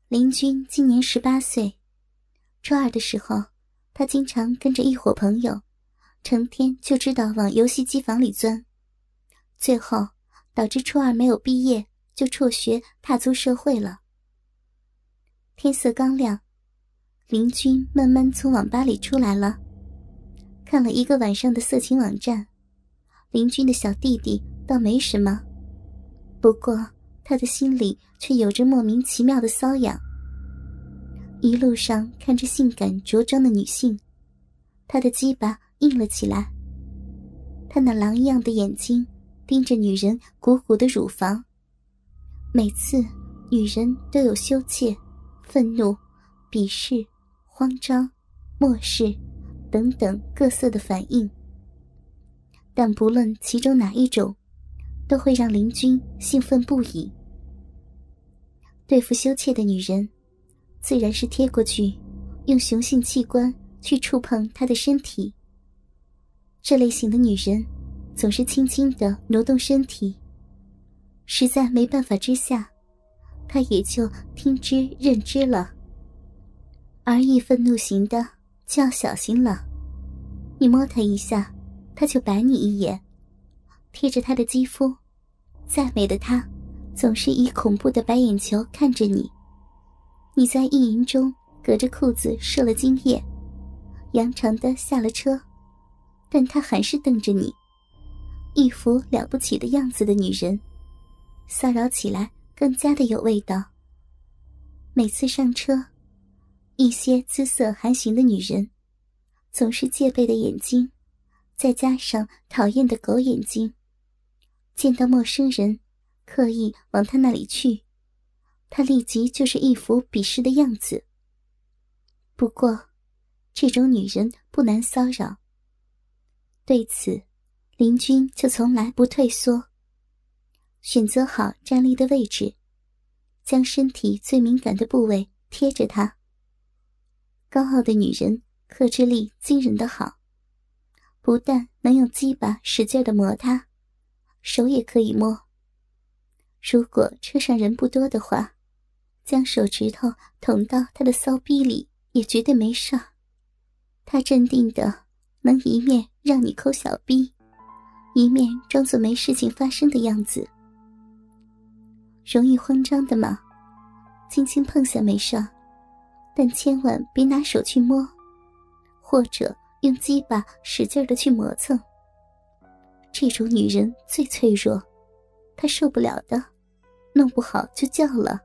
林君今年18岁，初二的时候，他经常跟着一伙朋友，成天就知道往游戏机房里钻，最后导致初二没有毕业就辍学踏足社会了。天色刚亮，林君慢慢从网吧里出来了，看了一个晚上的色情网站。林君的小弟弟倒没什么，不过他的心里却有着莫名其妙的瘙痒。一路上看着性感着装的女性，他的鸡巴硬了起来。他那狼一样的眼睛盯着女人鼓鼓的乳房，每次女人都有羞怯、愤怒、鄙视、慌张、漠视等等各色的反应，但不论其中哪一种，都会让林君兴奋不已。对付羞怯的女人，自然是贴过去，用雄性器官去触碰她的身体。这类型的女人总是轻轻地挪动身体，实在没办法之下，她也就听之任之了。而易愤怒型的就要小心了，你摸她一下，她就白你一眼，贴着她的肌肤，再美的她总是以恐怖的白眼球看着你。你在意淫中隔着裤子射了精液，扬长的下了车，但她还是瞪着你，一副了不起的样子的女人，骚扰起来更加的有味道。每次上车，一些姿色含情的女人，总是戒备的眼睛，再加上讨厌的狗眼睛，见到陌生人刻意往他那里去，他立即就是一副鄙视的样子。不过这种女人不难骚扰，对此林君就从来不退缩，选择好站立的位置，将身体最敏感的部位贴着她。高傲的女人克制力惊人的好，不但能用鸡巴使劲地磨她，手也可以摸。如果车上人不多的话，将手指头捅到她的骚逼里也绝对没事。她镇定的能一面让你抠小逼，一面装作没事情发生的样子。容易慌张的嘛，轻轻碰下没事，但千万别拿手去摸，或者用鸡巴使劲的去磨蹭。这种女人最脆弱，她受不了的，弄不好就叫了。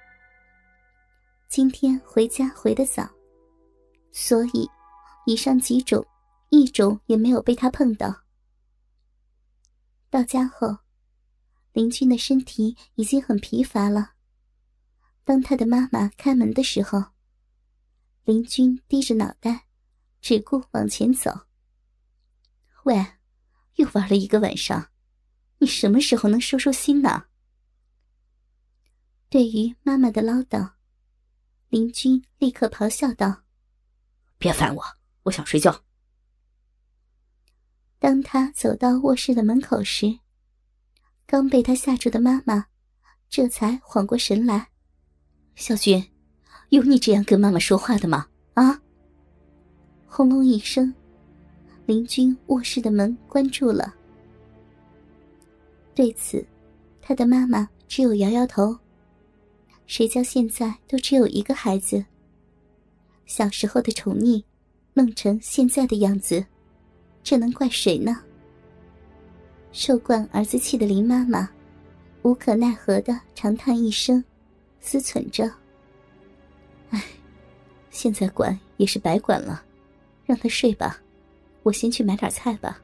今天回家回得早，所以以上几种一种也没有被他碰到。到家后，林君的身体已经很疲乏了。当他的妈妈开门的时候，林君低着脑袋，只顾往前走。喂，又玩了一个晚上，你什么时候能收收心呢？对于妈妈的唠叨，林君立刻咆哮道： 别烦我，我想睡觉。 当他走到卧室的门口时，刚被他吓住的妈妈这才缓过神来。 小军，有你这样跟妈妈说话的吗？啊！ 轰隆一声，林君卧室的门关住了。对此，他的妈妈只有摇摇头。谁叫现在都只有一个孩子，小时候的宠溺弄成现在的样子，这能怪谁呢？受惯儿子气的林妈妈无可奈何地长叹一声，思忖着：唉，现在管也是白管了，让他睡吧，我先去买点菜吧。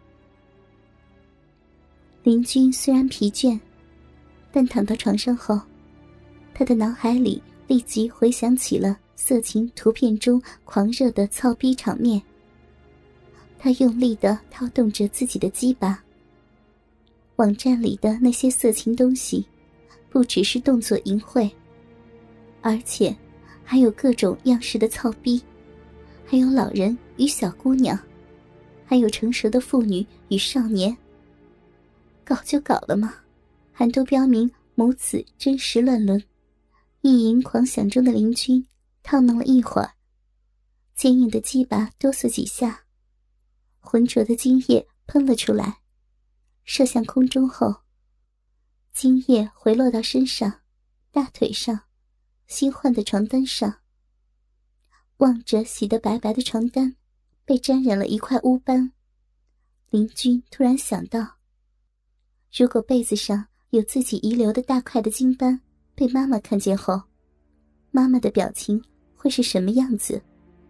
林君虽然疲倦，但躺到床上后，他的脑海里立即回想起了色情图片中狂热的操逼场面。他用力地掏动着自己的鸡巴，网站里的那些色情东西不只是动作淫秽，而且还有各种样式的操逼，还有老人与小姑娘，还有成熟的妇女与少年。搞就搞了嘛，还都标明母子真实乱伦， 意淫狂想中的林君套弄了一会儿，坚硬的鸡巴哆嗦几下，浑浊的精液喷了出来，射向空中后，精液回落到身上、大腿上、新换的床单上。望着洗得白白的床单被沾染了一块污斑，林君突然想到，如果被子上有自己遗留的大块的精斑被妈妈看见后，妈妈的表情会是什么样子？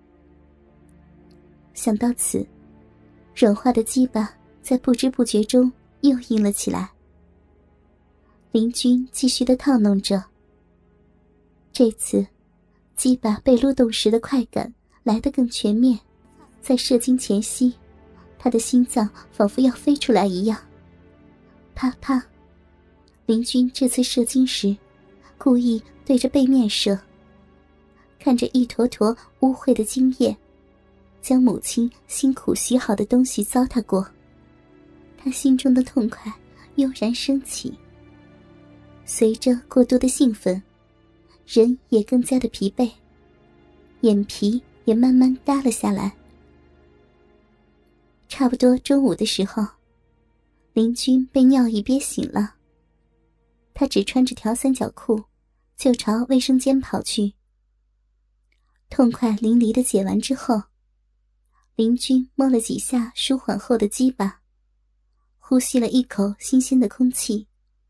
想到此，软化的鸡巴在不知不觉中又硬了起来。林君继续地套弄着，这次鸡巴被撸动时的快感来得更全面，在射精前夕，他的心脏仿佛要飞出来一样。啪啪，林君这次射精时故意对着背面射，看着一坨坨污秽的精液将母亲辛苦洗好的东西糟蹋过，他心中的痛快悠然升起。随着过度的兴奋，人也更加的疲惫，眼皮也慢慢耷了下来。差不多中午的时候，林君被尿意憋醒了，他只穿着条三角裤就朝卫生间跑去。痛快淋漓的解完之后，林君摸了几下舒缓后的鸡巴，呼吸了一口新鲜的空气。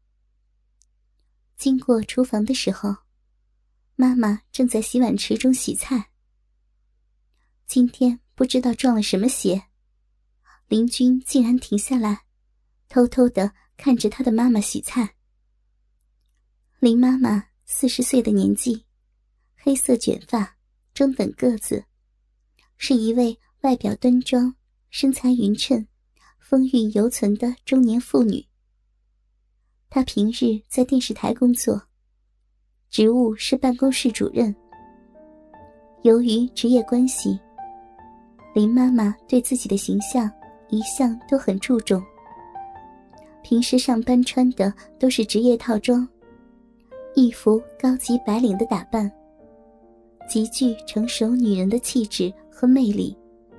经过厨房的时候，妈妈正在洗碗池中洗菜。今天不知道撞了什么邪，林君竟然停下来，偷偷地看着他的妈妈洗菜。林妈妈40岁的年纪，黑色卷发，中等个子，是一位外表端庄、身材匀称、风韵犹存的中年妇女。她平日在电视台工作，职务是办公室主任。由于职业关系，林妈妈对自己的形象一向都很注重。平时上班穿的都是职业套装，一副高级白领的打扮，极具成熟女人的气质和魅力。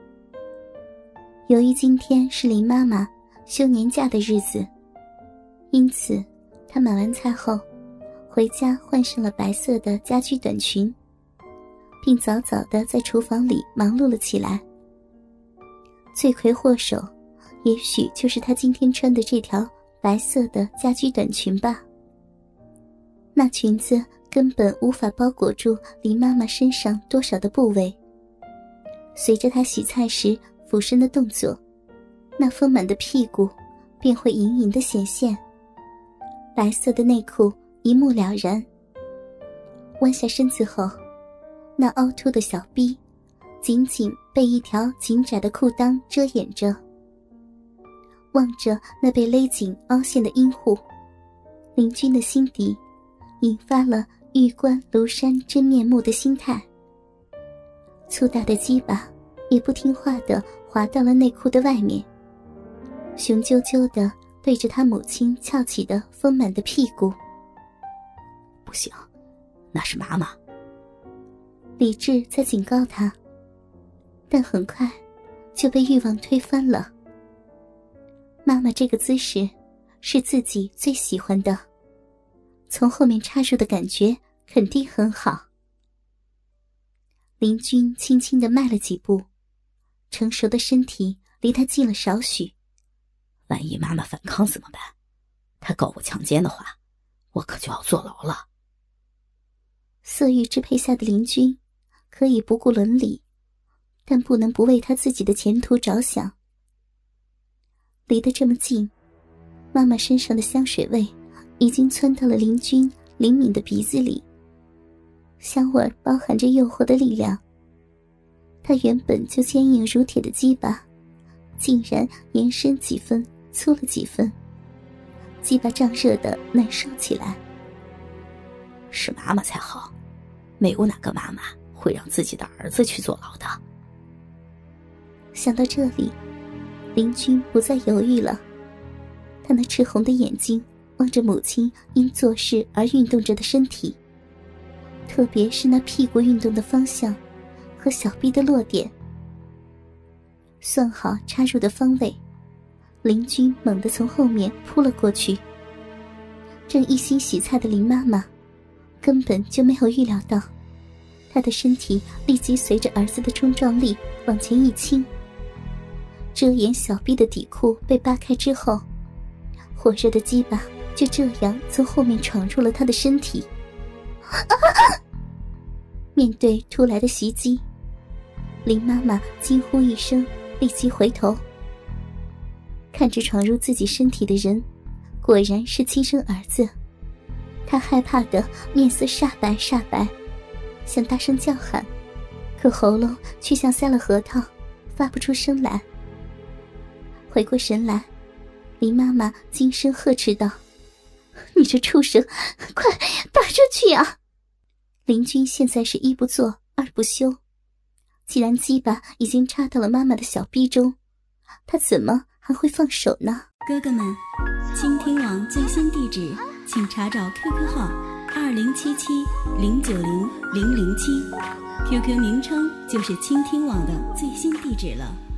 由于今天是林妈妈休年假的日子，因此她买完菜后回家换上了白色的家居短裙，并早早地在厨房里忙碌了起来。罪魁祸首也许就是她今天穿的这条白色的家居短裙吧。那裙子根本无法包裹住林妈妈身上多少的部位，随着她洗菜时俯身的动作，那丰满的屁股便会隐隐地显现，白色的内裤一目了然。弯下身子后，那凹凸的小臂紧紧被一条紧窄的裤裆遮掩着。望着那被勒紧凹陷的阴户，林君的心底引发了玉观庐山真面目的心态。粗大的鸡巴也不听话地滑到了内裤的外面，雄赳赳地对着他母亲翘起的丰满的屁股。 不行，那是妈妈。 理智在警告他，但很快就被欲望推翻了。妈妈这个姿势是自己最喜欢的，从后面插入的感觉肯定很好。林君轻轻地迈了几步，成熟的身体离他近了少许。 万一妈妈反抗怎么办？她告我强奸的话，我可就要坐牢了。 色欲支配下的林君可以不顾伦理，但不能不为他自己的前途着想。离得这么近，妈妈身上的香水味已经窜到了林君灵敏的鼻子里，香味包含着诱惑的力量。他原本就坚硬如铁的鸡巴竟然延伸几分，粗了几分，鸡巴胀热的难受起来。 是妈妈才好，没有哪个妈妈会让自己的儿子去坐牢的。 想到这里，林君不再犹豫了，他那赤红的眼睛望着母亲因做事而运动着的身体， 特别是那屁股运动的方向和小臂的落点。算好插入的方位，林君猛地从后面扑了过去。正一心洗菜的林妈妈根本就没有预料到，她的身体立即随着儿子的冲撞力往前一倾，遮掩小臂的底裤被扒开之后，火热的鸡巴就这样从后面闯入了她的身体。面对突来的袭击，林妈妈惊呼一声，立即回头，看着闯入自己身体的人，果然是亲生儿子。她害怕的面色煞白，想大声叫喊，可喉咙却像塞了核桃，发不出声来。回过神来，林妈妈惊声呵斥道：“你这畜生，快打出去啊！”林君现在是一不做二不休，既然鸡巴已经插到了妈妈的小逼中，他怎么还会放手呢？ 哥哥们，倾听网最新地址请查找 QQ 号2077090007，QQ 名称就是倾听网的最新地址了。